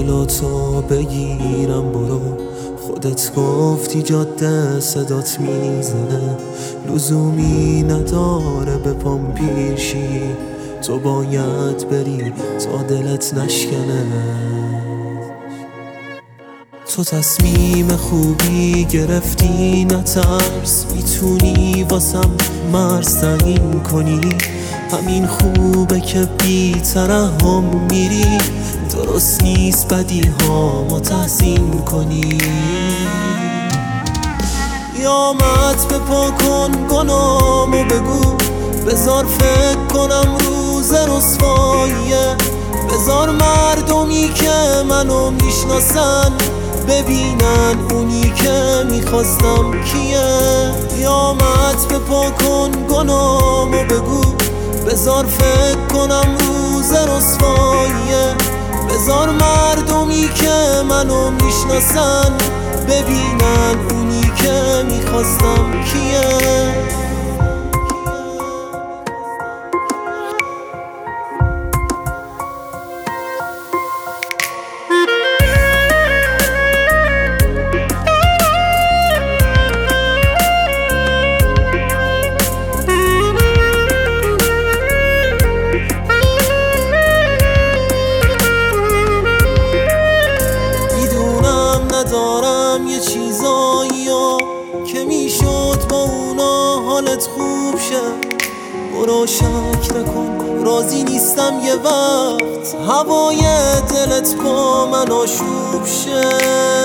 جلوتو بگیرم برو، خودت گفتی جاده صدات میزنه، لزومی نداره به پام پیشی، تو باید بری تا دلت نشکنه. تو تصمیم خوبی گرفتی نترس، میتونی واسم مرز تعیین کنی، همین خوبه که بی ترحم میری، درست نیست بدی ها ما تحسین کنی. قیامت به پا کن گناهمو بگو، بذار فکر کنم روز رسواییه، بذار مردمی که منو میشناسن ببینن اونی که میخواستم کیه. قیامت به پا کن گناهمو بگو، بذار فکر کنم روز رسواییه، بذار مردمی که منو میشناسن ببینن اونی که میخواستم کیه. ندارم یه چیزایی که میشد با اونا حالت خوب شه، برو شک نکن راضی نیستم یه وقت هوای دلت با من آشوب شه.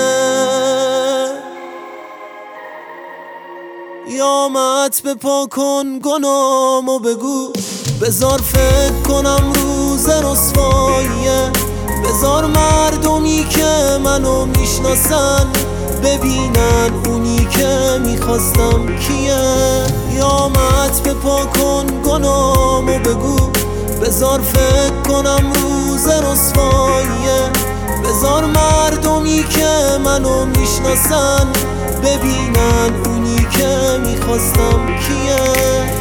قیامت به پا کن گناهمو بگو، بذار فکر کنم روز رسواییه، بذار مردمی که منو میشناسن ببینن اونی که میخواستم کیه. قیامت به پا کن گناهمو بگو، بذار فکر کنم روز رسواییه، بذار مردمی که منو میشناسن ببینن اونی که میخواستم کیه.